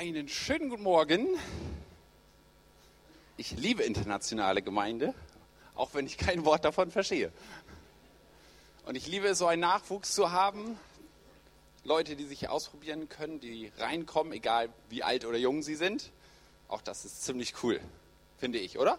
Einen schönen guten Morgen. Ich liebe internationale Gemeinde, auch wenn ich kein Wort davon verstehe. Und ich liebe es, so einen Nachwuchs zu haben. Leute, die sich ausprobieren können, die reinkommen, egal wie alt oder jung sie sind. Auch das ist ziemlich cool, finde ich, oder?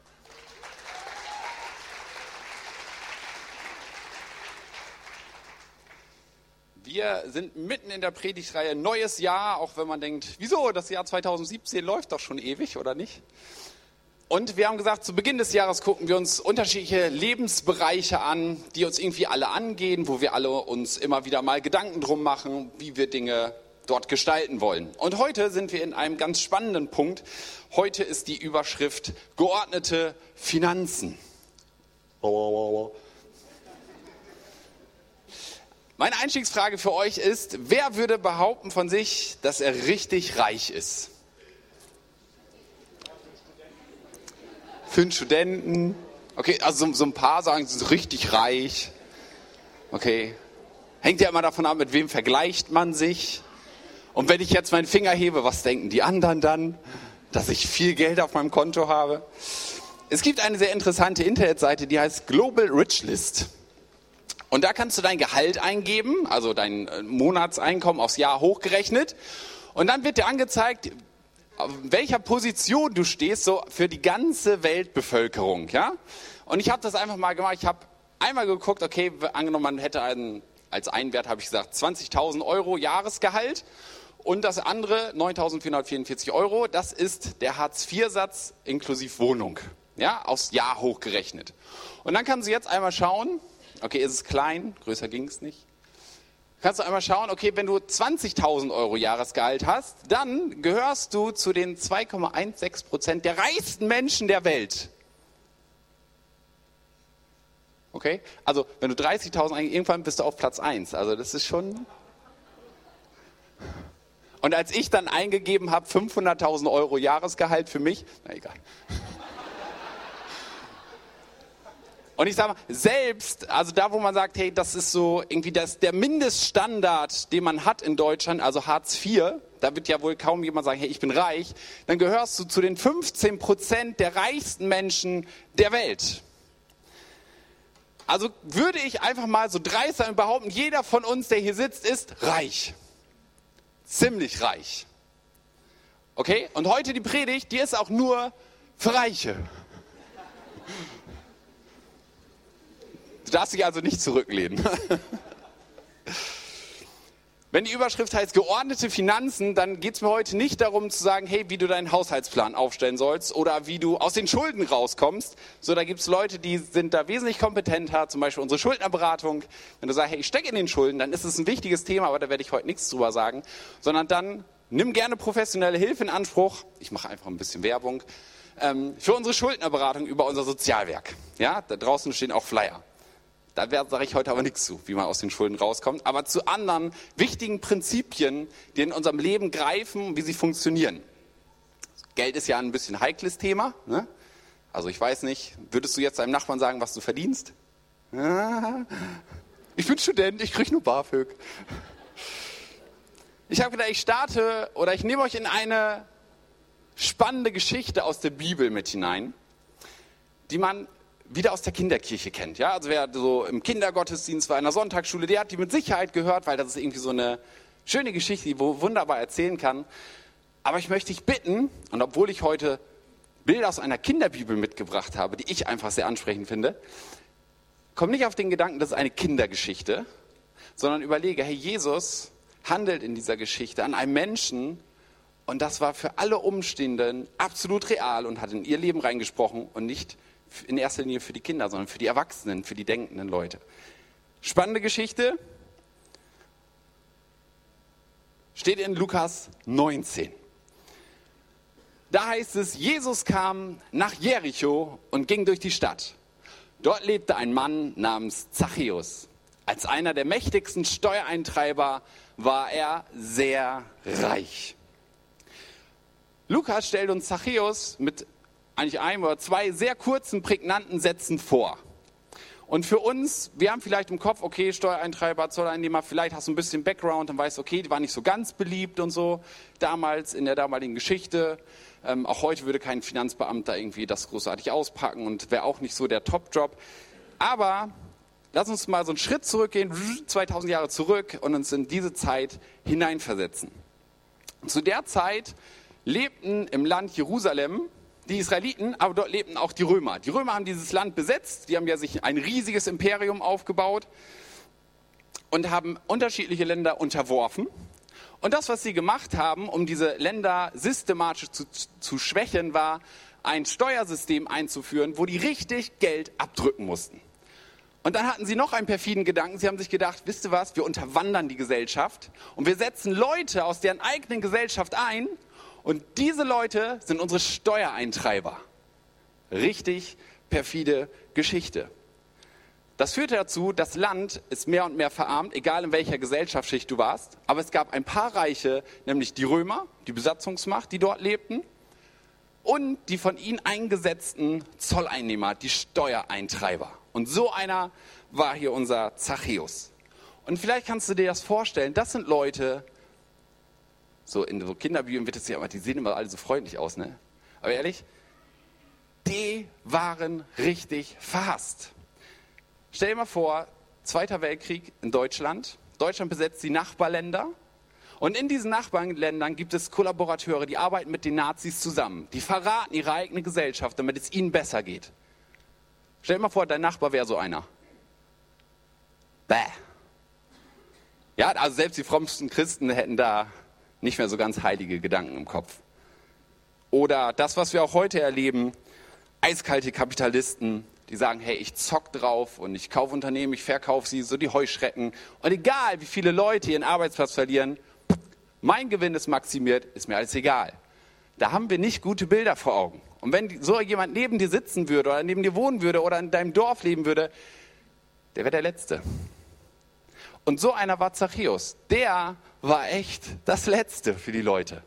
Wir sind mitten in der Predigtreihe Neues Jahr, auch wenn man denkt, wieso, das Jahr 2017 läuft doch schon ewig, oder nicht? Und wir haben gesagt, zu Beginn des Jahres gucken wir uns unterschiedliche Lebensbereiche an, die uns irgendwie alle angehen, wo wir alle uns immer wieder mal Gedanken drum machen, wie wir Dinge dort gestalten wollen. Und heute sind wir in einem ganz spannenden Punkt. Heute ist die Überschrift geordnete Finanzen. Meine Einstiegsfrage für euch ist, wer würde behaupten von sich, dass er richtig reich ist? Für einen Studenten? Okay, also so ein paar sagen, sie sind richtig reich. Okay, hängt ja immer davon ab, mit wem vergleicht man sich. Und wenn ich jetzt meinen Finger hebe, was denken die anderen dann? Dass ich viel Geld auf meinem Konto habe? Es gibt eine sehr interessante Internetseite, die heißt Global Rich List. Und da kannst du dein Gehalt eingeben, also dein Monatseinkommen aufs Jahr hochgerechnet. Und dann wird dir angezeigt, auf welcher Position du stehst, so für die ganze Weltbevölkerung. Ja? Und ich habe das einfach mal gemacht. Ich habe einmal geguckt, okay, angenommen, man hätte als einen Wert, habe ich gesagt, 20.000 Euro Jahresgehalt. Und das andere, 9.444 Euro, das ist der Hartz-IV-Satz inklusive Wohnung. Ja, aufs Jahr hochgerechnet. Und dann kannst du jetzt einmal schauen, okay, ist es klein, größer ging es nicht. Kannst du einmal schauen, okay, wenn du 20.000 Euro Jahresgehalt hast, dann gehörst du zu den 2,16% der reichsten Menschen der Welt. Okay, also wenn du 30.000 eingibst, irgendwann bist du auf Platz 1. Also das ist schon... Und als ich dann eingegeben habe, 500.000 Euro Jahresgehalt für mich, na egal. Und ich sage mal, selbst, also da, wo man sagt, hey, das ist so irgendwie der Mindeststandard, den man hat in Deutschland, also Hartz IV, da wird ja wohl kaum jemand sagen, hey, ich bin reich, dann gehörst du zu den 15% der reichsten Menschen der Welt. Also würde ich einfach mal so dreist sein und behaupten, jeder von uns, der hier sitzt, ist reich. Ziemlich reich. Okay? Und heute die Predigt, die ist auch nur für Reiche. Du darfst dich also nicht zurücklehnen. Wenn die Überschrift heißt geordnete Finanzen, dann geht es mir heute nicht darum zu sagen, hey, wie du deinen Haushaltsplan aufstellen sollst oder wie du aus den Schulden rauskommst. So, da gibt es Leute, die sind da wesentlich kompetenter, zum Beispiel unsere Schuldnerberatung. Wenn du sagst, hey, ich stecke in den Schulden, dann ist es ein wichtiges Thema, aber da werde ich heute nichts drüber sagen. Sondern dann nimm gerne professionelle Hilfe in Anspruch. Ich mache einfach ein bisschen Werbung. Für unsere Schuldnerberatung über unser Sozialwerk. Ja, da draußen stehen auch Flyer. Da sage ich heute aber nichts zu, wie man aus den Schulden rauskommt. Aber zu anderen wichtigen Prinzipien, die in unserem Leben greifen, wie sie funktionieren. Geld ist ja ein bisschen heikles Thema. Ne? Also ich weiß nicht, würdest du jetzt deinem Nachbarn sagen, was du verdienst? Ich bin Student, ich kriege nur BAföG. Ich habe gedacht, ich nehme euch in eine spannende Geschichte aus der Bibel mit hinein, die man wieder aus der Kinderkirche kennt. Ja? Also wer so im Kindergottesdienst war, in der Sonntagsschule, der hat die mit Sicherheit gehört, weil das ist irgendwie so eine schöne Geschichte, die man wunderbar erzählen kann. Aber ich möchte dich bitten, und obwohl ich heute Bilder aus einer Kinderbibel mitgebracht habe, die ich einfach sehr ansprechend finde, komm nicht auf den Gedanken, das ist eine Kindergeschichte, sondern überlege, hey, Jesus handelt in dieser Geschichte an einem Menschen und das war für alle Umstehenden absolut real und hat in ihr Leben reingesprochen und nicht in erster Linie für die Kinder, sondern für die Erwachsenen, für die denkenden Leute. Spannende Geschichte. Steht in Lukas 19. Da heißt es, Jesus kam nach Jericho und ging durch die Stadt. Dort lebte ein Mann namens Zachäus. Als einer der mächtigsten Steuereintreiber war er sehr reich. Lukas stellt uns Zachäus mit eigentlich einem oder zwei sehr kurzen, prägnanten Sätzen vor. Und für uns, wir haben vielleicht im Kopf, okay, Steuereintreiber, Zolleinnehmer, vielleicht hast du ein bisschen Background und weißt, okay, die waren nicht so ganz beliebt und so, damals, in der damaligen Geschichte. Auch heute würde kein Finanzbeamter irgendwie das großartig auspacken und wäre auch nicht so der Top-Job. Aber lass uns mal so einen Schritt zurückgehen, 2000 Jahre zurück und uns in diese Zeit hineinversetzen. Zu der Zeit lebten im Land Jerusalem die Israeliten, aber dort lebten auch die Römer. Die Römer haben dieses Land besetzt, die haben ja sich ein riesiges Imperium aufgebaut und haben unterschiedliche Länder unterworfen. Und das, was sie gemacht haben, um diese Länder systematisch zu schwächen, war ein Steuersystem einzuführen, wo die richtig Geld abdrücken mussten. Und dann hatten sie noch einen perfiden Gedanken. Sie haben sich gedacht, wisst ihr was, wir unterwandern die Gesellschaft und wir setzen Leute aus deren eigenen Gesellschaft ein und diese Leute sind unsere Steuereintreiber. Richtig perfide Geschichte. Das führte dazu, das Land ist mehr und mehr verarmt, egal in welcher Gesellschaftsschicht du warst. Aber es gab ein paar Reiche, nämlich die Römer, die Besatzungsmacht, die dort lebten, und die von ihnen eingesetzten Zolleinnehmer, die Steuereintreiber. Und so einer war hier unser Zachäus. Und vielleicht kannst du dir das vorstellen, das sind Leute, so in so Kinderbibeln wird es ja immer, die sehen immer alle so freundlich aus, ne? Aber ehrlich, die waren richtig verhasst. Stell dir mal vor, Zweiter Weltkrieg in Deutschland. Deutschland besetzt die Nachbarländer. Und in diesen Nachbarländern gibt es Kollaborateure, die arbeiten mit den Nazis zusammen. Die verraten ihre eigene Gesellschaft, damit es ihnen besser geht. Stell dir mal vor, dein Nachbar wäre so einer. Bäh. Ja, also selbst die frommsten Christen hätten da nicht mehr so ganz heilige Gedanken im Kopf. Oder das, was wir auch heute erleben, eiskalte Kapitalisten, die sagen, hey, ich zock drauf und ich kaufe Unternehmen, ich verkaufe sie, so die Heuschrecken. Und egal, wie viele Leute ihren Arbeitsplatz verlieren, mein Gewinn ist maximiert, ist mir alles egal. Da haben wir nicht gute Bilder vor Augen. Und wenn so jemand neben dir sitzen würde oder neben dir wohnen würde oder in deinem Dorf leben würde, der wäre der Letzte. Und so einer war Zachäus. Der war echt das Letzte für die Leute.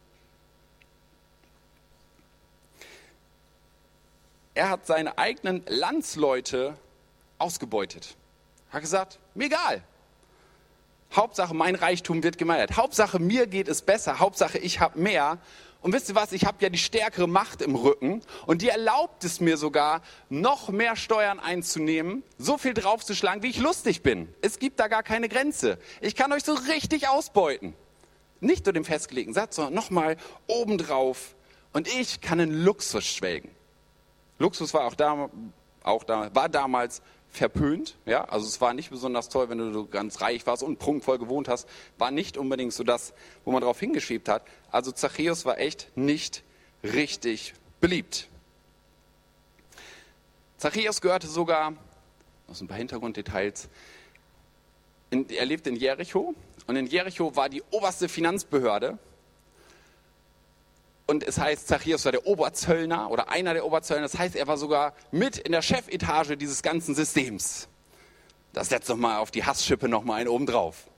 Er hat seine eigenen Landsleute ausgebeutet. Hat gesagt, mir egal. Hauptsache mein Reichtum wird gemeistert. Hauptsache mir geht es besser. Hauptsache ich habe mehr. Und wisst ihr was, ich habe ja die stärkere Macht im Rücken und die erlaubt es mir sogar, noch mehr Steuern einzunehmen, so viel draufzuschlagen, wie ich lustig bin. Es gibt da gar keine Grenze. Ich kann euch so richtig ausbeuten. Nicht nur dem festgelegten Satz, sondern nochmal obendrauf. Und ich kann in Luxus schwelgen. Luxus war war damals verpönt. Ja? Also es war nicht besonders toll, wenn du ganz reich warst und prunkvoll gewohnt hast. War nicht unbedingt so das, wo man drauf hingeschiebt hat. Also Zachäus war echt nicht richtig beliebt. Zachäus gehörte sogar, noch ein paar Hintergrunddetails, er lebte in Jericho. Und in Jericho war die oberste Finanzbehörde. Und es heißt, Zachäus war der Oberzöllner oder einer der Oberzöllner. Das heißt, er war sogar mit in der Chefetage dieses ganzen Systems. Das setzt nochmal auf die Hassschippe nochmal einen oben drauf.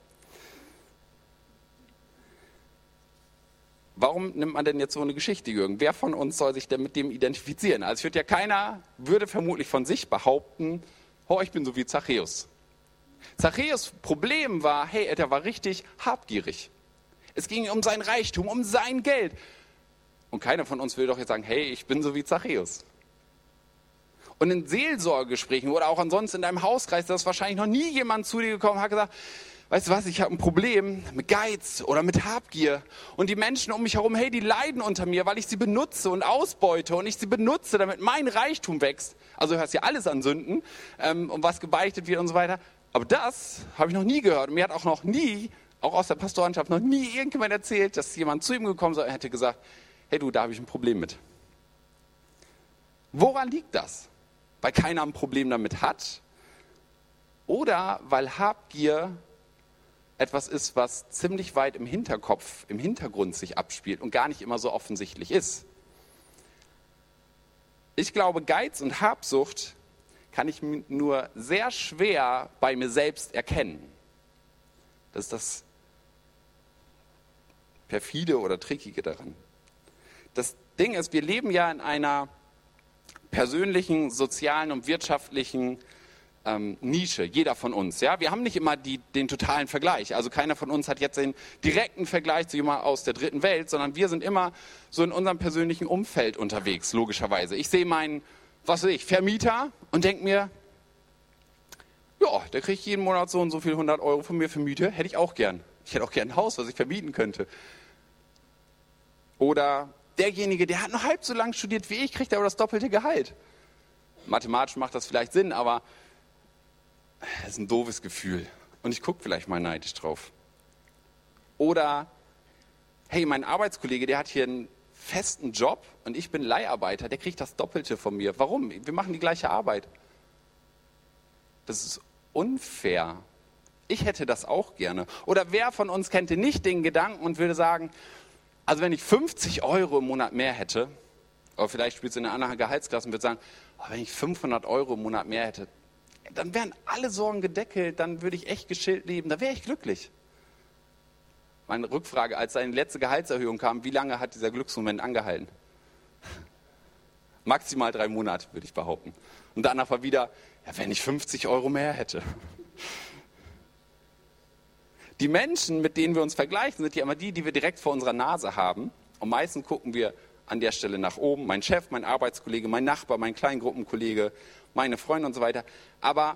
Warum nimmt man denn jetzt so eine Geschichte, Jürgen? Wer von uns soll sich denn mit dem identifizieren? Also würde vermutlich von sich behaupten, oh, ich bin so wie Zachäus. Zachäus' Problem war, hey, er war richtig habgierig. Es ging um sein Reichtum, um sein Geld. Und keiner von uns will doch jetzt sagen, hey, ich bin so wie Zachäus. Und in Seelsorgegesprächen oder auch ansonsten in deinem Hauskreis, da ist wahrscheinlich noch nie jemand zu dir gekommen und hat gesagt, weißt du was, ich habe ein Problem mit Geiz oder mit Habgier. Und die Menschen um mich herum, hey, die leiden unter mir, weil ich sie benutze und ausbeute und ich sie benutze, damit mein Reichtum wächst. Also du hörst ja alles an Sünden, um was gebeichtet wird und so weiter. Aber das habe ich noch nie gehört. Und mir hat auch noch nie, auch aus der Pastorenschaft, noch nie irgendjemand erzählt, dass jemand zu ihm gekommen ist und hätte gesagt, hey du, da habe ich ein Problem mit. Woran liegt das? Weil keiner ein Problem damit hat? Oder weil Habgier etwas ist, was ziemlich weit im Hinterkopf, im Hintergrund sich abspielt und gar nicht immer so offensichtlich ist? Ich glaube, Geiz und Habsucht kann ich nur sehr schwer bei mir selbst erkennen. Das ist das Perfide oder Trickige daran. Das Ding ist, wir leben ja in einer persönlichen, sozialen und wirtschaftlichen Nische, jeder von uns. Ja? Wir haben nicht immer den totalen Vergleich. Also keiner von uns hat jetzt den direkten Vergleich zu jemandem aus der dritten Welt, sondern wir sind immer so in unserem persönlichen Umfeld unterwegs, logischerweise. Ich sehe meinen, Vermieter und denke mir, ja, der kriegt jeden Monat so und so viel 100 Euro von mir für Miete, hätte ich auch gern. Ich hätte auch gern ein Haus, was ich vermieten könnte. Oder derjenige, der hat nur halb so lang studiert wie ich, kriegt aber das doppelte Gehalt. Mathematisch macht das vielleicht Sinn, aber das ist ein doofes Gefühl. Und ich gucke vielleicht mal neidisch drauf. Oder, hey, mein Arbeitskollege, der hat hier einen festen Job und ich bin Leiharbeiter, der kriegt das Doppelte von mir. Warum? Wir machen die gleiche Arbeit. Das ist unfair. Ich hätte das auch gerne. Oder wer von uns kennt nicht den Gedanken und würde sagen, also wenn ich 50 Euro im Monat mehr hätte, oder vielleicht spielt es in einer anderen Gehaltsklasse und würde sagen, wenn ich 500 Euro im Monat mehr hätte, dann wären alle Sorgen gedeckelt, dann würde ich echt geschillt leben, da wäre ich glücklich. Meine Rückfrage, als seine letzte Gehaltserhöhung kam, wie lange hat dieser Glücksmoment angehalten? Maximal 3 Monate, würde ich behaupten. Und danach war wieder, ja, wenn ich 50 Euro mehr hätte. Die Menschen, mit denen wir uns vergleichen, sind ja immer die wir direkt vor unserer Nase haben. Und meistens gucken wir an der Stelle nach oben. Mein Chef, mein Arbeitskollege, mein Nachbar, mein Kleingruppenkollege, meine Freunde und so weiter. Aber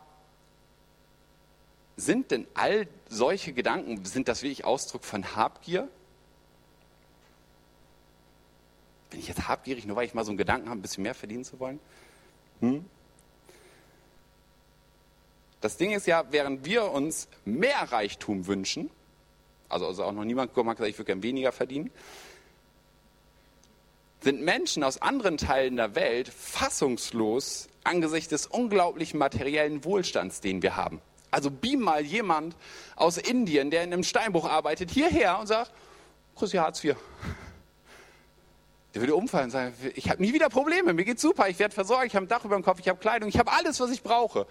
sind denn all solche Gedanken, sind das wirklich Ausdruck von Habgier? Bin ich jetzt habgierig, nur weil ich mal so einen Gedanken habe, ein bisschen mehr verdienen zu wollen? Das Ding ist ja, während wir uns mehr Reichtum wünschen, also auch noch niemand gekommen hat gesagt, ich würde gerne weniger verdienen, sind Menschen aus anderen Teilen der Welt fassungslos angesichts des unglaublichen materiellen Wohlstands, den wir haben. Also beam mal jemand aus Indien, der in einem Steinbruch arbeitet, hierher und sagt, kriegst du Hartz IV. Der würde umfallen und sagen, ich habe nie wieder Probleme, mir geht's super, ich werde versorgt, ich habe ein Dach über dem Kopf, ich habe Kleidung, ich habe alles, was ich brauche.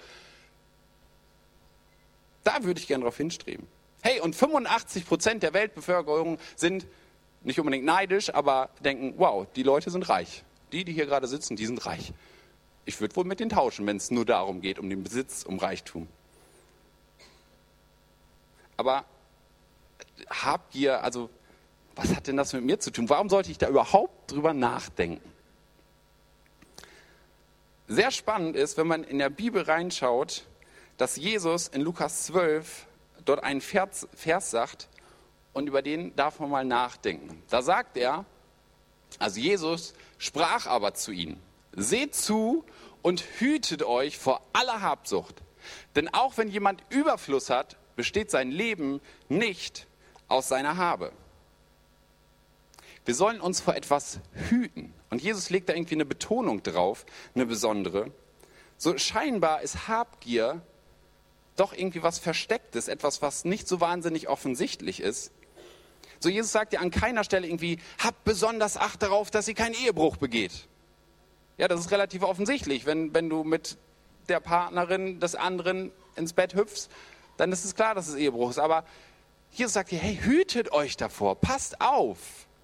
Da würde ich gerne drauf hinstreben. Hey, und 85% der Weltbevölkerung sind nicht unbedingt neidisch, aber denken, wow, die Leute sind reich. Die hier gerade sitzen, die sind reich. Ich würde wohl mit denen tauschen, wenn es nur darum geht, um den Besitz, um Reichtum. Aber Habgier, also was hat denn das mit mir zu tun? Warum sollte ich da überhaupt drüber nachdenken? Sehr spannend ist, wenn man in der Bibel reinschaut, dass Jesus in Lukas 12 dort einen Vers sagt und über den darf man mal nachdenken. Da sagt er, also Jesus sprach aber zu ihnen, seht zu und hütet euch vor aller Habsucht. Denn auch wenn jemand Überfluss hat, besteht sein Leben nicht aus seiner Habe. Wir sollen uns vor etwas hüten. Und Jesus legt da irgendwie eine Betonung drauf, eine besondere. So scheinbar ist Habgier doch irgendwie was Verstecktes, etwas, was nicht so wahnsinnig offensichtlich ist. So Jesus sagt ja an keiner Stelle irgendwie, habt besonders Acht darauf, dass ihr keinen Ehebruch begeht. Ja, das ist relativ offensichtlich. Wenn du mit der Partnerin des anderen ins Bett hüpfst, dann ist es klar, dass es Ehebruch ist. Aber Jesus sagt hier, hey, hütet euch davor, passt auf.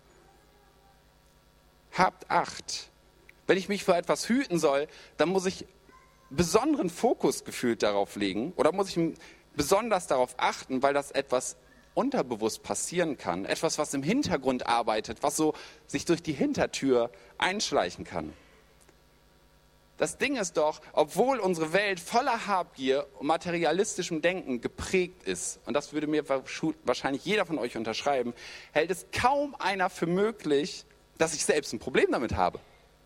Habt Acht. Wenn ich mich vor etwas hüten soll, dann muss ich besonderen Fokus gefühlt darauf legen oder muss ich besonders darauf achten, weil das etwas unterbewusst passieren kann. Etwas, was im Hintergrund arbeitet, was so sich durch die Hintertür einschleichen kann. Das Ding ist doch, obwohl unsere Welt voller Habgier und materialistischem Denken geprägt ist, und das würde mir wahrscheinlich jeder von euch unterschreiben, hält es kaum einer für möglich, dass ich selbst ein Problem damit habe.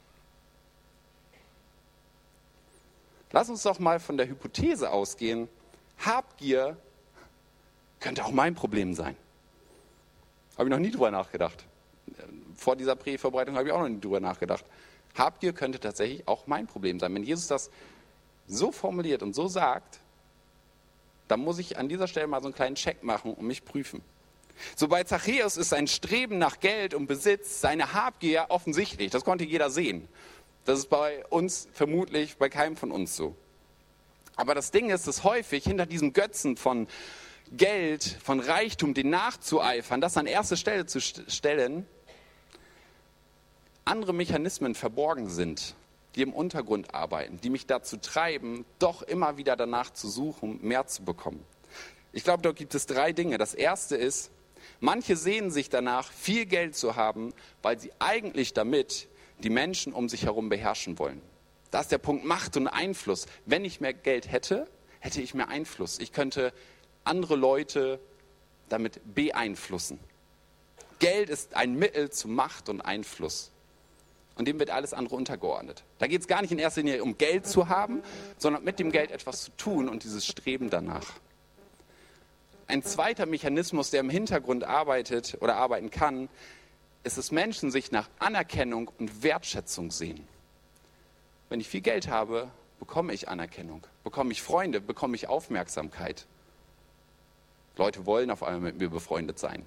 Lass uns doch mal von der Hypothese ausgehen, Habgier könnte auch mein Problem sein. Habe ich noch nie drüber nachgedacht. Vor dieser Predigtvorbereitung habe ich auch noch nie drüber nachgedacht. Habgier könnte tatsächlich auch mein Problem sein. Wenn Jesus das so formuliert und so sagt, dann muss ich an dieser Stelle mal so einen kleinen Check machen und mich prüfen. So bei Zachäus ist sein Streben nach Geld und Besitz, seine Habgier offensichtlich. Das konnte jeder sehen. Das ist bei uns vermutlich bei keinem von uns so. Aber das Ding ist, dass häufig hinter diesem Götzen von Geld, von Reichtum, den nachzueifern, das an erste Stelle zu stellen, andere Mechanismen verborgen sind. die im Untergrund arbeiten, die mich dazu treiben, doch immer wieder danach zu suchen, mehr zu bekommen. Ich glaube, dort gibt es 3 Dinge. Das erste ist, manche sehnen sich danach, viel Geld zu haben, weil sie eigentlich damit die Menschen um sich herum beherrschen wollen. Da ist der Punkt Macht und Einfluss. Wenn ich mehr Geld hätte, hätte ich mehr Einfluss. Ich könnte andere Leute damit beeinflussen. Geld ist ein Mittel zu Macht und Einfluss. Und dem wird alles andere untergeordnet. Da geht es gar nicht in erster Linie um Geld zu haben, sondern mit dem Geld etwas zu tun und dieses Streben danach. Ein zweiter Mechanismus, der im Hintergrund arbeitet oder arbeiten kann, ist, dass Menschen sich nach Anerkennung und Wertschätzung sehen. Wenn ich viel Geld habe, bekomme ich Anerkennung, bekomme ich Freunde, bekomme ich Aufmerksamkeit. Leute wollen auf einmal mit mir befreundet sein.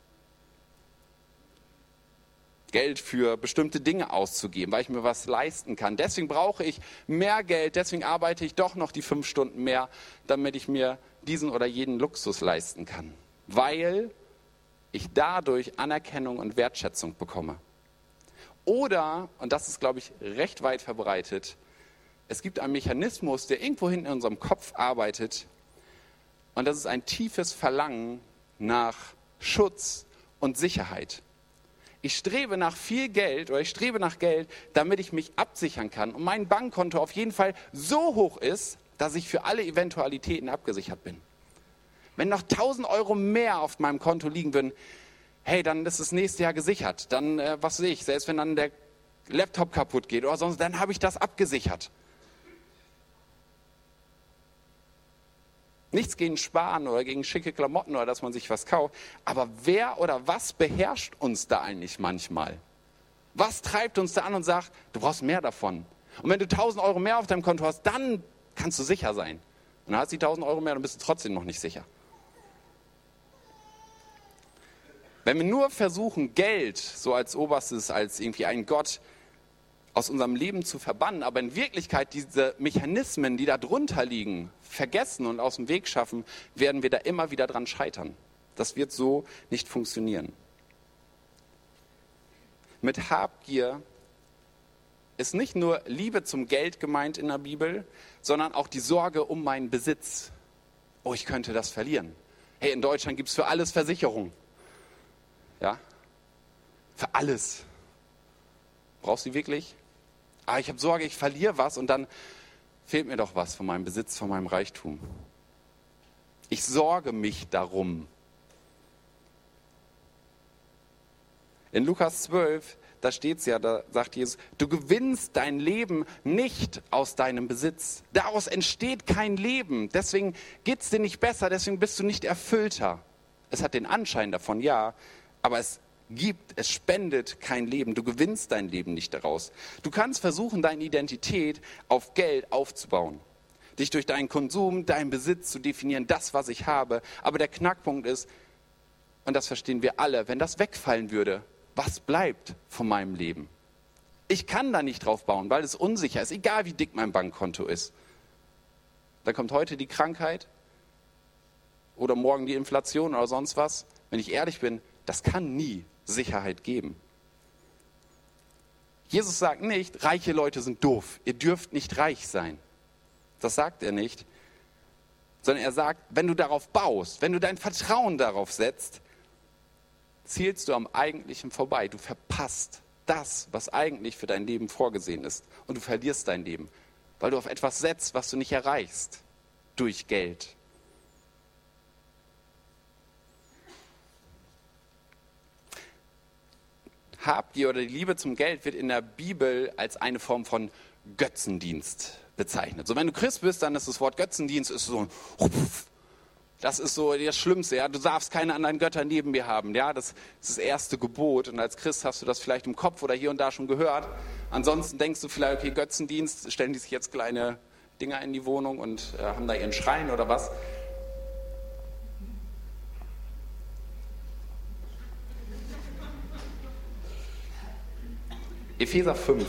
Geld für bestimmte Dinge auszugeben, weil ich mir was leisten kann. Deswegen brauche ich mehr Geld, deswegen arbeite ich doch noch die 5 Stunden mehr, damit ich mir diesen oder jeden Luxus leisten kann. Weil ich dadurch Anerkennung und Wertschätzung bekomme. Oder, und das ist, glaube ich, recht weit verbreitet, es gibt einen Mechanismus, der irgendwo hinten in unserem Kopf arbeitet, und das ist ein tiefes Verlangen nach Schutz und Sicherheit. Ich strebe nach viel Geld oder ich strebe nach Geld, damit ich mich absichern kann und mein Bankkonto auf jeden Fall so hoch ist, dass ich für alle Eventualitäten abgesichert bin. Wenn noch 1.000 Euro mehr auf meinem Konto liegen würden, hey, dann ist es nächstes Jahr gesichert. Dann, was weiß ich, selbst wenn dann der Laptop kaputt geht oder sonst, dann habe ich das abgesichert. Nichts gegen Sparen oder gegen schicke Klamotten oder dass man sich was kauft. Aber wer oder was beherrscht uns da eigentlich manchmal? Was treibt uns da an und sagt, du brauchst mehr davon? Und wenn du 1.000 Euro mehr auf deinem Konto hast, dann kannst du sicher sein. Und dann hast du die 1.000 Euro mehr, dann bist du trotzdem noch nicht sicher. Wenn wir nur versuchen, Geld so als Oberstes, als irgendwie einen Gott aus unserem Leben zu verbannen, aber in Wirklichkeit diese Mechanismen, die da drunter liegen, vergessen und aus dem Weg schaffen, werden wir da immer wieder dran scheitern. Das wird so nicht funktionieren. Mit Habgier ist nicht nur Liebe zum Geld gemeint in der Bibel, sondern auch die Sorge um meinen Besitz. Oh, ich könnte das verlieren. Hey, in Deutschland gibt es für alles Versicherung. Ja? Für alles. Brauchst du die wirklich? Ich habe Sorge, ich verliere was und dann fehlt mir doch was von meinem Besitz, von meinem Reichtum. Ich sorge mich darum. In Lukas 12, da steht es ja, da sagt Jesus, du gewinnst dein Leben nicht aus deinem Besitz. Daraus entsteht kein Leben. Deswegen geht es dir nicht besser, deswegen bist du nicht erfüllter. Es hat den Anschein davon, ja, aber es spendet kein Leben. Du gewinnst dein Leben nicht daraus. Du kannst versuchen, deine Identität auf Geld aufzubauen. Dich durch deinen Konsum, deinen Besitz zu definieren, das, was ich habe. Aber der Knackpunkt ist, und das verstehen wir alle, wenn das wegfallen würde, was bleibt von meinem Leben? Ich kann da nicht drauf bauen, weil es unsicher ist, egal wie dick mein Bankkonto ist. Dann kommt heute die Krankheit oder morgen die Inflation oder sonst was. Wenn ich ehrlich bin, das kann nie Sicherheit geben. Jesus sagt nicht, reiche Leute sind doof, ihr dürft nicht reich sein. Das sagt er nicht, sondern er sagt, wenn du darauf baust, wenn du dein Vertrauen darauf setzt, zielst du am Eigentlichen vorbei. Du verpasst das, was eigentlich für dein Leben vorgesehen ist. Und du verlierst dein Leben, weil du auf etwas setzt, was du nicht erreichst durch Geld. Habgier oder die Liebe zum Geld wird in der Bibel als eine Form von Götzendienst bezeichnet. So, wenn du Christ bist, dann ist das Wort Götzendienst das ist so das Schlimmste. Ja? Du darfst keine anderen Götter neben mir haben. Ja? Das ist das erste Gebot. Und als Christ hast du das vielleicht im Kopf oder hier und da schon gehört. Ansonsten denkst du vielleicht, okay, Götzendienst, stellen die sich jetzt kleine Dinger in die Wohnung und haben da ihren Schrein oder was. Epheser 5,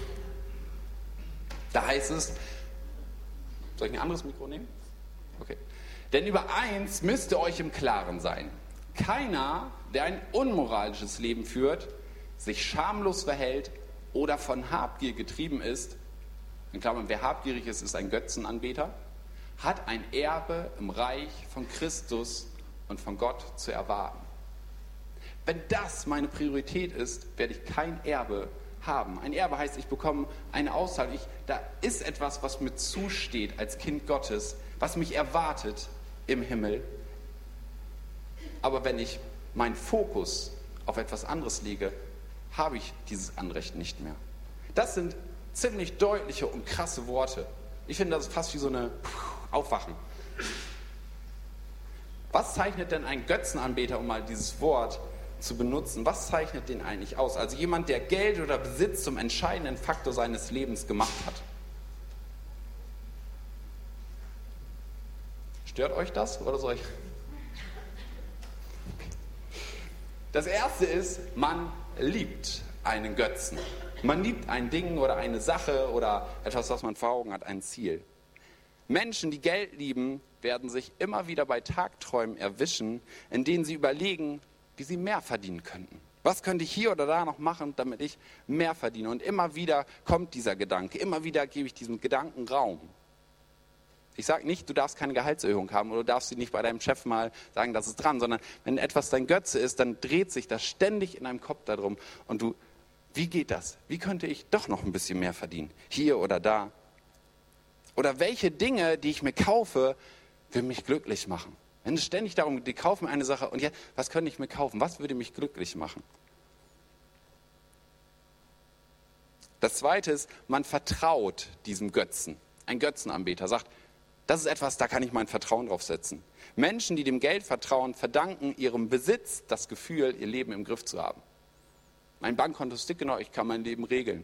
da heißt es, soll ich ein anderes Mikro nehmen? Okay. Denn über eins müsst ihr euch im Klaren sein. Keiner, der ein unmoralisches Leben führt, sich schamlos verhält oder von Habgier getrieben ist, in Klammern, wer habgierig ist, ist ein Götzenanbeter, hat ein Erbe im Reich von Christus und von Gott zu erwarten. Wenn das meine Priorität ist, werde ich kein Erbe haben. Ein Erbe heißt, ich bekomme eine Auszahlung. Da ist etwas, was mir zusteht als Kind Gottes, was mich erwartet im Himmel. Aber wenn ich meinen Fokus auf etwas anderes lege, habe ich dieses Anrecht nicht mehr. Das sind ziemlich deutliche und krasse Worte. Ich finde, das ist fast wie so eine Aufwachen. Was zeichnet denn ein Götzenanbeter, um mal dieses Wort zu benutzen? Was zeichnet den eigentlich aus? Also jemand, der Geld oder Besitz zum entscheidenden Faktor seines Lebens gemacht hat. Stört euch das oder soll ich? Das erste ist, man liebt einen Götzen. Man liebt ein Ding oder eine Sache oder etwas, was man vor Augen hat, ein Ziel. Menschen, die Geld lieben, werden sich immer wieder bei Tagträumen erwischen, in denen sie überlegen, wie sie mehr verdienen könnten. Was könnte ich hier oder da noch machen, damit ich mehr verdiene? Und immer wieder kommt dieser Gedanke, immer wieder gebe ich diesem Gedanken Raum. Ich sage nicht, du darfst keine Gehaltserhöhung haben oder du darfst sie nicht bei deinem Chef mal sagen, das ist dran, sondern wenn etwas dein Götze ist, dann dreht sich das ständig in deinem Kopf darum. Und du, wie geht das? Wie könnte ich doch noch ein bisschen mehr verdienen? Hier oder da? Oder welche Dinge, die ich mir kaufe, will mich glücklich machen? Wenn es ständig darum geht, die kaufen eine Sache und jetzt, was könnte ich mir kaufen? Was würde mich glücklich machen? Das Zweite ist, man vertraut diesem Götzen. Ein Götzenanbeter sagt, das ist etwas, da kann ich mein Vertrauen drauf setzen. Menschen, die dem Geld vertrauen, verdanken ihrem Besitz das Gefühl, ihr Leben im Griff zu haben. Mein Bankkonto ist dick genug, ich kann mein Leben regeln.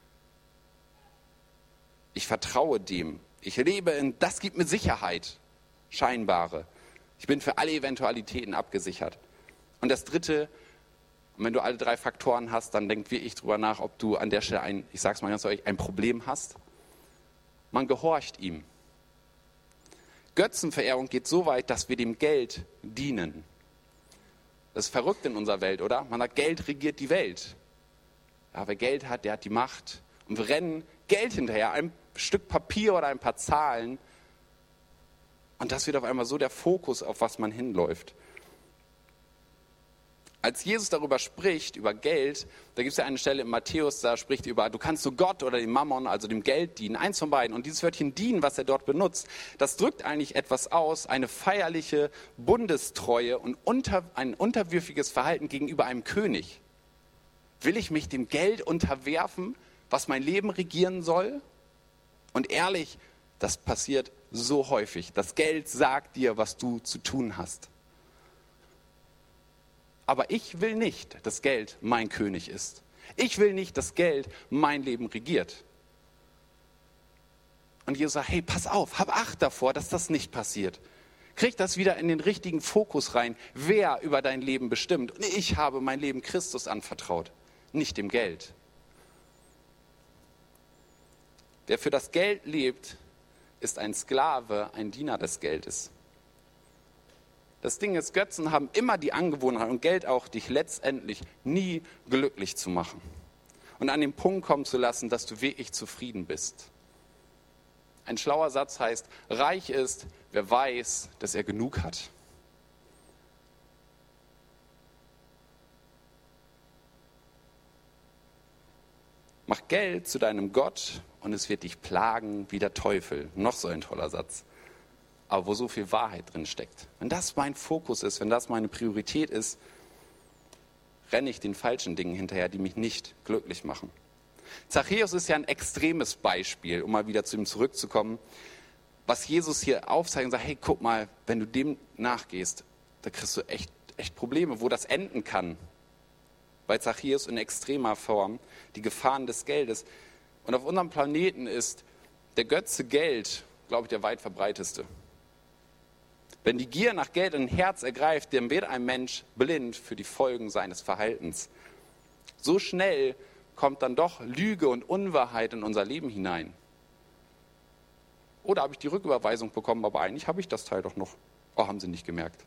Ich vertraue dem. Ich lebe in, das gibt mir Sicherheit, scheinbare. Ich bin für alle Eventualitäten abgesichert. Und das Dritte, wenn du alle drei Faktoren hast, dann denk wie ich drüber nach, ob du an der Stelle ich sag's mal ganz ehrlich, ein Problem hast. Man gehorcht ihm. Götzenverehrung geht so weit, dass wir dem Geld dienen. Das ist verrückt in unserer Welt, oder? Man sagt, Geld regiert die Welt. Ja, wer Geld hat, der hat die Macht. Und wir rennen Geld hinterher, ein Stück Papier oder ein paar Zahlen. Und das wird auf einmal so der Fokus, auf was man hinläuft. Als Jesus darüber spricht, über Geld, da gibt es ja eine Stelle in Matthäus, da spricht er über, du kannst so Gott oder dem Mammon, also dem Geld dienen, eins von beiden. Und dieses Wörtchen dienen, was er dort benutzt, das drückt eigentlich etwas aus, eine feierliche Bundestreue und ein unterwürfiges Verhalten gegenüber einem König. Will ich mich dem Geld unterwerfen, was mein Leben regieren soll? Und ehrlich, das passiert so häufig. Das Geld sagt dir, was du zu tun hast. Aber ich will nicht, dass Geld mein König ist. Ich will nicht, dass Geld mein Leben regiert. Und Jesus sagt, hey, pass auf, hab Acht davor, dass das nicht passiert. Krieg das wieder in den richtigen Fokus rein, wer über dein Leben bestimmt. Und ich habe mein Leben Christus anvertraut, nicht dem Geld. Wer für das Geld lebt, ist ein Sklave, ein Diener des Geldes. Das Ding ist, Götzen haben immer die Angewohnheit und Geld auch, dich letztendlich nie glücklich zu machen. Und an den Punkt kommen zu lassen, dass du wirklich zufrieden bist. Ein schlauer Satz heißt, reich ist, wer weiß, dass er genug hat. Mach Geld zu deinem Gott und es wird dich plagen wie der Teufel. Noch so ein toller Satz. Aber wo so viel Wahrheit drin steckt. Wenn das mein Fokus ist, wenn das meine Priorität ist, renne ich den falschen Dingen hinterher, die mich nicht glücklich machen. Zachäus ist ja ein extremes Beispiel, um mal wieder zu ihm zurückzukommen, was Jesus hier aufzeigt und sagt, hey, guck mal, wenn du dem nachgehst, da kriegst du echt Probleme, wo das enden kann. Bei Zachäus in extremer Form die Gefahren des Geldes. Und auf unserem Planeten ist der Götze Geld, glaube ich, der weit verbreiteste. Wenn die Gier nach Geld ein Herz ergreift, dann wird ein Mensch blind für die Folgen seines Verhaltens. So schnell kommt dann doch Lüge und Unwahrheit in unser Leben hinein. Oder habe ich die Rücküberweisung bekommen, aber eigentlich habe ich das Teil doch noch. Oh, haben sie nicht gemerkt.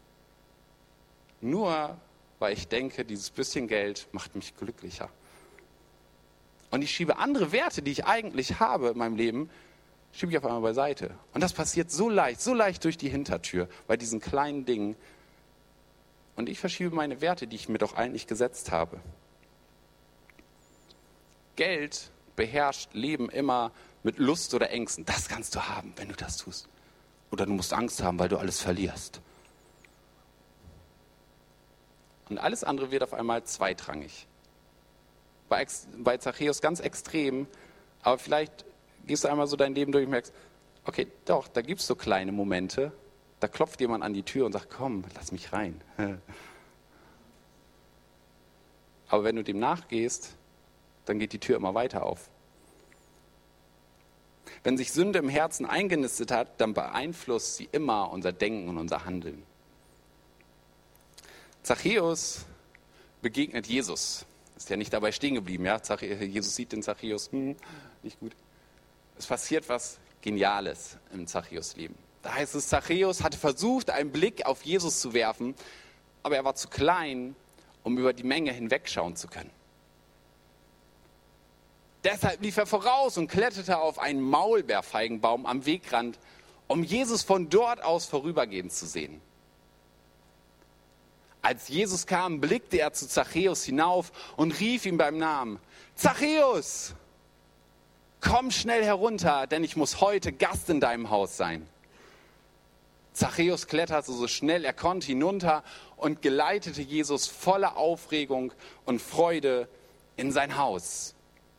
Nur weil ich denke, dieses bisschen Geld macht mich glücklicher. Und ich schiebe andere Werte, die ich eigentlich habe in meinem Leben, schiebe ich auf einmal beiseite. Und das passiert so leicht durch die Hintertür, bei diesen kleinen Dingen. Und ich verschiebe meine Werte, die ich mir doch eigentlich gesetzt habe. Geld beherrscht Leben immer mit Lust oder Ängsten. Das kannst du haben, wenn du das tust. Oder du musst Angst haben, weil du alles verlierst. Und alles andere wird auf einmal zweitrangig. Bei Zachäus ganz extrem, aber vielleicht gehst du einmal so dein Leben durch und merkst, okay, doch, da gibt es so kleine Momente, da klopft jemand an die Tür und sagt, komm, lass mich rein. Aber wenn du dem nachgehst, dann geht die Tür immer weiter auf. Wenn sich Sünde im Herzen eingenistet hat, dann beeinflusst sie immer unser Denken und unser Handeln. Zachäus begegnet Jesus. Ist ja nicht dabei stehen geblieben. Ja? Jesus sieht den Zachäus, nicht gut. Es passiert was Geniales im Zachäus Leben. Da heißt es, Zachäus hatte versucht, einen Blick auf Jesus zu werfen, aber er war zu klein, um über die Menge hinwegschauen zu können. Deshalb lief er voraus und kletterte auf einen Maulbeerfeigenbaum am Wegrand, um Jesus von dort aus vorübergehen zu sehen. Als Jesus kam, blickte er zu Zachäus hinauf und rief ihm beim Namen: Zachäus, komm schnell herunter, denn ich muss heute Gast in deinem Haus sein. Zachäus kletterte so schnell er konnte hinunter und geleitete Jesus voller Aufregung und Freude in sein Haus.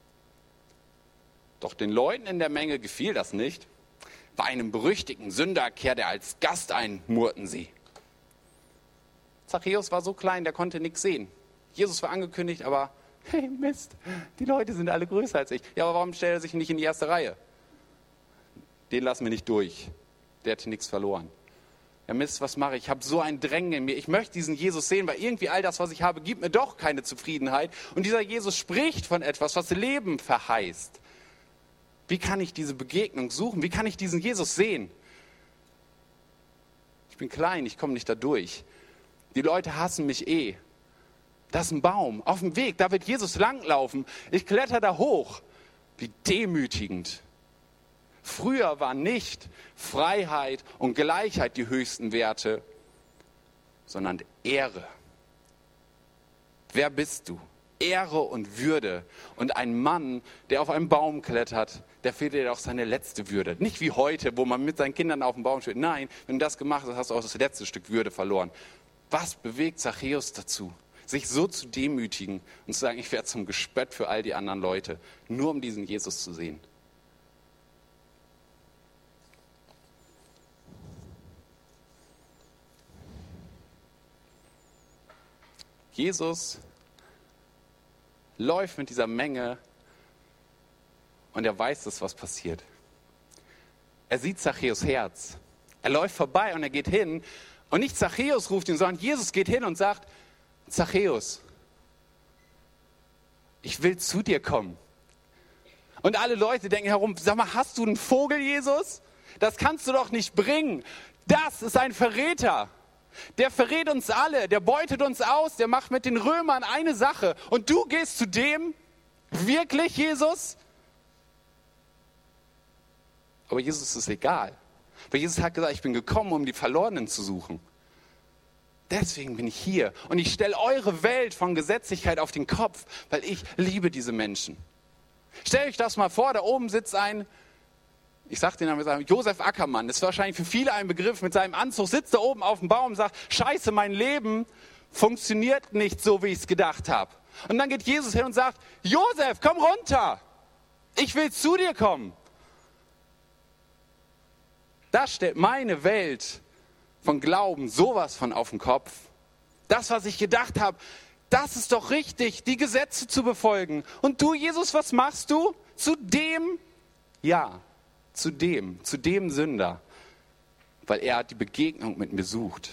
Doch den Leuten in der Menge gefiel das nicht. Bei einem berüchtigten Sünder kehrte er als Gast ein, murrten sie. Zachäus war so klein, der konnte nichts sehen. Jesus war angekündigt, aber hey Mist, die Leute sind alle größer als ich. Ja, aber warum stellt er sich nicht in die erste Reihe? Den lassen wir nicht durch. Der hatte nichts verloren. Ja Mist, was mache ich? Ich habe so ein Drängen in mir. Ich möchte diesen Jesus sehen, weil irgendwie all das, was ich habe, gibt mir doch keine Zufriedenheit. Und dieser Jesus spricht von etwas, was Leben verheißt. Wie kann ich diese Begegnung suchen? Wie kann ich diesen Jesus sehen? Ich bin klein, ich komme nicht da durch. Die Leute hassen mich eh. Das ist ein Baum auf dem Weg, da wird Jesus langlaufen. Ich kletter da hoch. Wie demütigend. Früher waren nicht Freiheit und Gleichheit die höchsten Werte, sondern Ehre. Wer bist du? Ehre und Würde. Und ein Mann, der auf einen Baum klettert, der verliert auch seine letzte Würde. Nicht wie heute, wo man mit seinen Kindern auf dem Baum steht. Nein, wenn du das gemacht hast, hast du auch das letzte Stück Würde verloren. Was bewegt Zachäus dazu, sich so zu demütigen und zu sagen, ich werde zum Gespött für all die anderen Leute, nur um diesen Jesus zu sehen? Jesus läuft mit dieser Menge und er weiß, dass was passiert. Er sieht Zachäus Herz. Er läuft vorbei und er geht hin und nicht Zachäus ruft ihn, sondern Jesus geht hin und sagt: Zachäus, ich will zu dir kommen. Und alle Leute denken herum: Sag mal, hast du einen Vogel, Jesus? Das kannst du doch nicht bringen. Das ist ein Verräter. Der verrät uns alle, der beutet uns aus, der macht mit den Römern eine Sache. Und du gehst zu dem? Wirklich, Jesus? Aber Jesus ist egal. Weil Jesus hat gesagt, ich bin gekommen, um die Verlorenen zu suchen. Deswegen bin ich hier. Und ich stelle eure Welt von Gesetzlichkeit auf den Kopf, weil ich liebe diese Menschen. Stellt euch das mal vor, da oben sitzt ein, ich sag den Namen, Josef Ackermann, das ist wahrscheinlich für viele ein Begriff, mit seinem Anzug, sitzt da oben auf dem Baum und sagt: Scheiße, mein Leben funktioniert nicht so, wie ich es gedacht habe. Und dann geht Jesus hin und sagt: Josef, komm runter, ich will zu dir kommen. Das stellt meine Welt von Glauben sowas von auf den Kopf. Das, was ich gedacht habe, das ist doch richtig, die Gesetze zu befolgen. Und du, Jesus, was machst du? Zu dem Sünder, weil er die Begegnung mit mir sucht.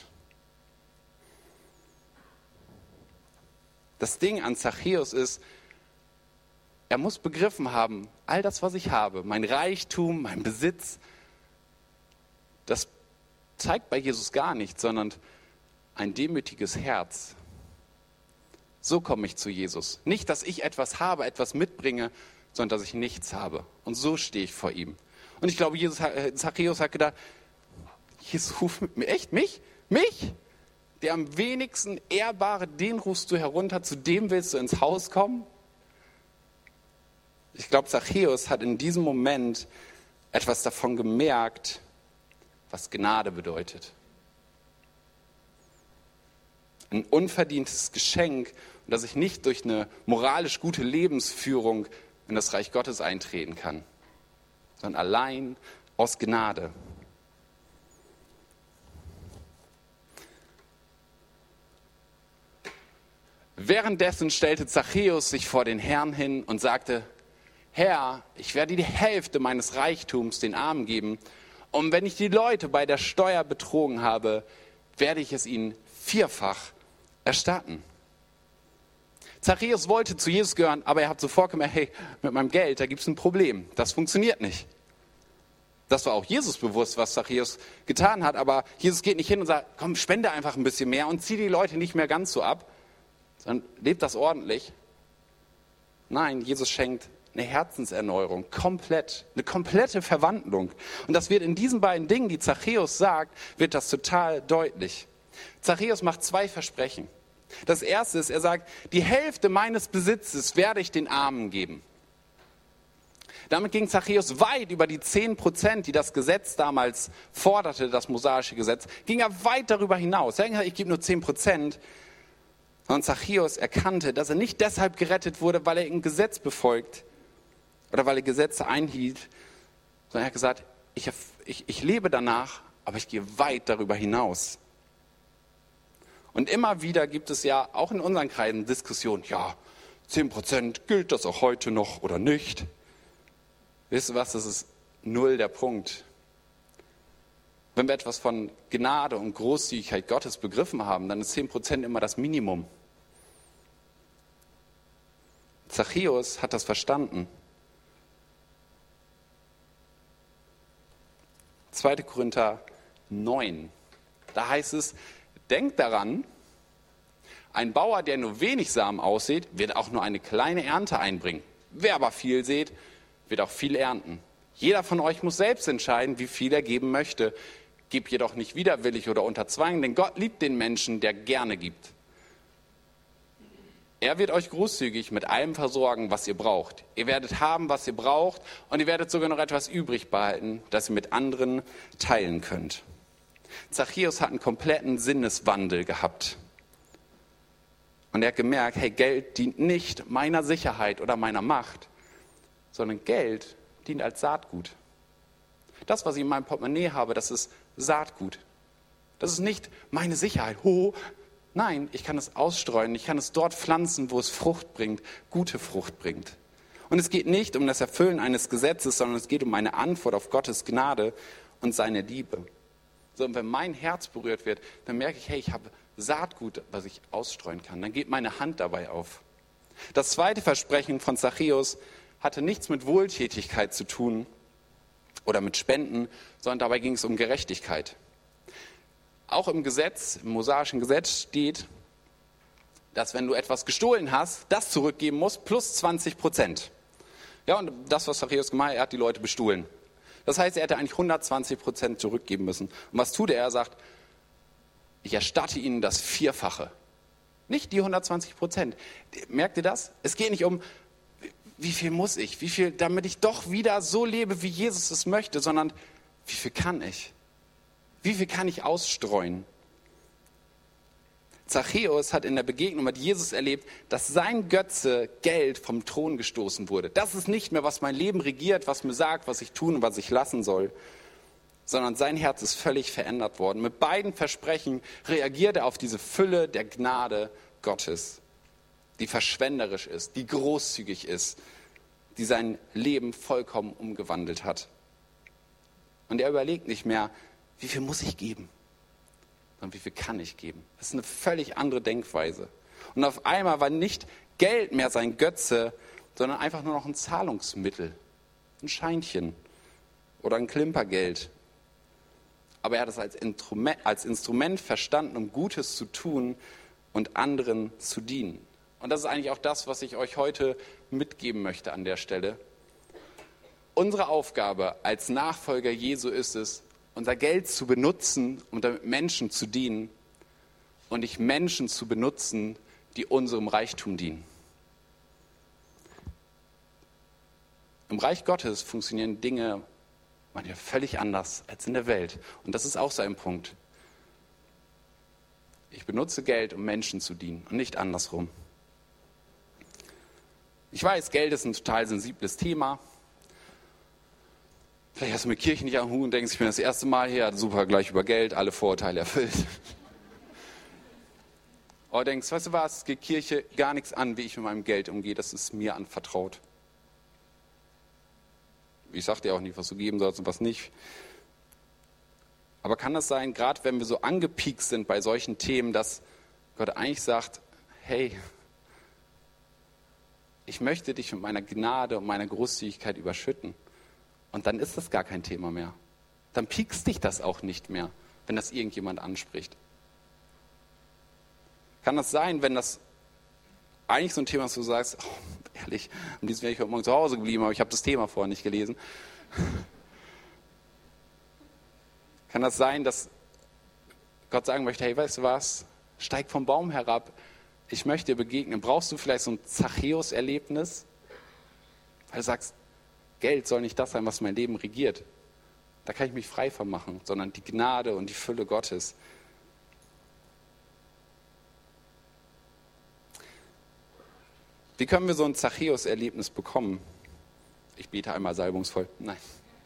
Das Ding an Zachäus ist, er muss begriffen haben, all das, was ich habe, mein Reichtum, mein Besitz, das zeigt bei Jesus gar nichts, sondern ein demütiges Herz. So komme ich zu Jesus. Nicht, dass ich etwas habe, etwas mitbringe, sondern dass ich nichts habe. Und so stehe ich vor ihm. Und ich glaube, Zachäus hat gedacht, Jesus ruft mir, echt mich? Mich? Der am wenigsten ehrbare, den rufst du herunter, zu dem willst du ins Haus kommen? Ich glaube, Zachäus hat in diesem Moment etwas davon gemerkt, was Gnade bedeutet. Ein unverdientes Geschenk und dass ich nicht durch eine moralisch gute Lebensführung in das Reich Gottes eintreten kann, sondern allein aus Gnade. Währenddessen stellte Zachäus sich vor den Herrn hin und sagte, Herr, ich werde die Hälfte meines Reichtums den Armen geben und wenn ich die Leute bei der Steuer betrogen habe, werde ich es ihnen vierfach erstatten. Zachäus wollte zu Jesus gehören, aber er hat sofort gemerkt, hey, mit meinem Geld, da gibt es ein Problem. Das funktioniert nicht. Das war auch Jesus bewusst, was Zachäus getan hat, aber Jesus geht nicht hin und sagt, komm, spende einfach ein bisschen mehr und zieh die Leute nicht mehr ganz so ab, sondern lebt das ordentlich. Nein, Jesus schenkt eine Herzenserneuerung, eine komplette Verwandlung. Und das wird in diesen beiden Dingen, die Zachäus sagt, wird das total deutlich. Zachäus macht 2 Versprechen. Das erste ist, er sagt, die Hälfte meines Besitzes werde ich den Armen geben. Damit ging Zachäus weit über die 10%, die das Gesetz damals forderte, das mosaische Gesetz, ging er weit darüber hinaus. Er hat gesagt, ich gebe nur 10%. Und Zachäus erkannte, dass er nicht deshalb gerettet wurde, weil er ein Gesetz befolgt oder weil er Gesetze einhielt, sondern er hat gesagt, ich lebe danach, aber ich gehe weit darüber hinaus. Und immer wieder gibt es ja auch in unseren Kreisen Diskussionen, ja, 10%, gilt das auch heute noch oder nicht? Wisst ihr was, das ist null der Punkt. Wenn wir etwas von Gnade und Großzügigkeit Gottes begriffen haben, dann ist 10% immer das Minimum. Zachäus hat das verstanden. 2. Korinther 9, da heißt es, denkt daran, ein Bauer, der nur wenig Samen aussät, wird auch nur eine kleine Ernte einbringen. Wer aber viel sät, wird auch viel ernten. Jeder von euch muss selbst entscheiden, wie viel er geben möchte. Gebt jedoch nicht widerwillig oder unter Zwang, denn Gott liebt den Menschen, der gerne gibt. Er wird euch großzügig mit allem versorgen, was ihr braucht. Ihr werdet haben, was ihr braucht, und ihr werdet sogar noch etwas übrig behalten, das ihr mit anderen teilen könnt. Zachäus hat einen kompletten Sinneswandel gehabt. Und er hat gemerkt, hey, Geld dient nicht meiner Sicherheit oder meiner Macht, sondern Geld dient als Saatgut. Das, was ich in meinem Portemonnaie habe, das ist Saatgut. Das ist nicht meine Sicherheit. Nein, ich kann es ausstreuen, ich kann es dort pflanzen, wo es Frucht bringt, gute Frucht bringt. Und es geht nicht um das Erfüllen eines Gesetzes, sondern es geht um eine Antwort auf Gottes Gnade und seine Liebe. So, und wenn mein Herz berührt wird, dann merke ich, hey, ich habe Saatgut, was ich ausstreuen kann. Dann geht meine Hand dabei auf. Das 2. Versprechen von Zachäus hatte nichts mit Wohltätigkeit zu tun oder mit Spenden, sondern dabei ging es um Gerechtigkeit. Auch im Gesetz, im mosaischen Gesetz steht, dass wenn du etwas gestohlen hast, das zurückgeben musst, plus 20%. Ja, und das, was Zachäus gemacht hat, er hat die Leute bestohlen. Das heißt, er hätte eigentlich 120% zurückgeben müssen. Und was tut er? Er sagt, ich erstatte ihnen das Vierfache. Nicht die 120%. Merkt ihr das? Es geht nicht um, wie viel muss ich, wie viel, damit ich doch wieder so lebe, wie Jesus es möchte, sondern wie viel kann ich? Wie viel kann ich ausstreuen? Zachäus hat in der Begegnung mit Jesus erlebt, dass sein Götze Geld vom Thron gestoßen wurde. Das ist nicht mehr, was mein Leben regiert, was mir sagt, was ich tun und was ich lassen soll, sondern sein Herz ist völlig verändert worden. Mit beiden Versprechen reagiert er auf diese Fülle der Gnade Gottes, die verschwenderisch ist, die großzügig ist, die sein Leben vollkommen umgewandelt hat. Und er überlegt nicht mehr, wie viel muss ich geben, sondern wie viel kann ich geben. Das ist eine völlig andere Denkweise. Und auf einmal war nicht Geld mehr sein Götze, sondern einfach nur noch ein Zahlungsmittel, ein Scheinchen oder ein Klimpergeld. Aber er hat es als Instrument verstanden, um Gutes zu tun und anderen zu dienen. Und das ist eigentlich auch das, was ich euch heute mitgeben möchte an der Stelle. Unsere Aufgabe als Nachfolger Jesu ist es, unser Geld zu benutzen, um damit Menschen zu dienen und nicht Menschen zu benutzen, die unserem Reichtum dienen. Im Reich Gottes funktionieren Dinge manchmal völlig anders als in der Welt. Und das ist auch so ein Punkt. Ich benutze Geld, um Menschen zu dienen und nicht andersrum. Ich weiß, Geld ist ein total sensibles Thema. Vielleicht hast du mit Kirche nicht am Hut und denkst, ich bin das erste Mal hier, super, gleich über Geld, alle Vorurteile erfüllt. Oder denkst, weißt du was, es geht Kirche gar nichts an, wie ich mit meinem Geld umgehe, das ist mir anvertraut. Ich sag dir auch nicht, was du geben sollst und was nicht. Aber kann das sein, gerade wenn wir so angepiekt sind bei solchen Themen, dass Gott eigentlich sagt, hey, ich möchte dich mit meiner Gnade und meiner Großzügigkeit überschütten. Und dann ist das gar kein Thema mehr. Dann piekst dich das auch nicht mehr, wenn das irgendjemand anspricht. Kann das sein, wenn das eigentlich so ein Thema ist, wo du sagst, oh, ehrlich, am liebsten wäre ich heute Morgen zu Hause geblieben, aber ich habe das Thema vorher nicht gelesen. Kann das sein, dass Gott sagen möchte, hey, weißt du was, steig vom Baum herab, ich möchte dir begegnen. Brauchst du vielleicht so ein Zachäus-Erlebnis? Weil du sagst, Geld soll nicht das sein, was mein Leben regiert. Da kann ich mich frei von machen, sondern die Gnade und die Fülle Gottes. Wie können wir so ein Zachäus-Erlebnis bekommen? Ich bete einmal salbungsvoll. Nein.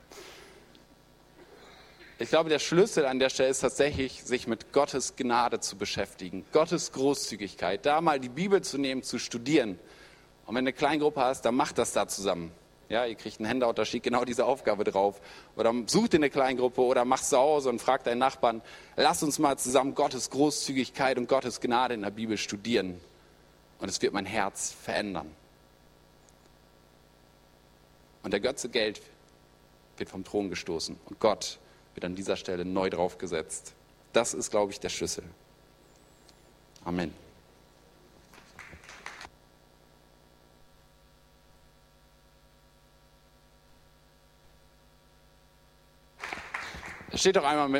Ich glaube, der Schlüssel an der Stelle ist tatsächlich, sich mit Gottes Gnade zu beschäftigen, Gottes Großzügigkeit, da mal die Bibel zu nehmen, zu studieren. Und wenn du eine Kleingruppe hast, dann macht das da zusammen. Ja, ihr kriegt einen Handout, da steht genau diese Aufgabe drauf. Oder such dir eine Kleingruppe oder mach's zu Hause und frag deinen Nachbarn, lass uns mal zusammen Gottes Großzügigkeit und Gottes Gnade in der Bibel studieren. Und es wird mein Herz verändern. Und der Götze Geld wird vom Thron gestoßen. Und Gott wird an dieser Stelle neu draufgesetzt. Das ist, glaube ich, der Schlüssel. Amen. Steht doch einmal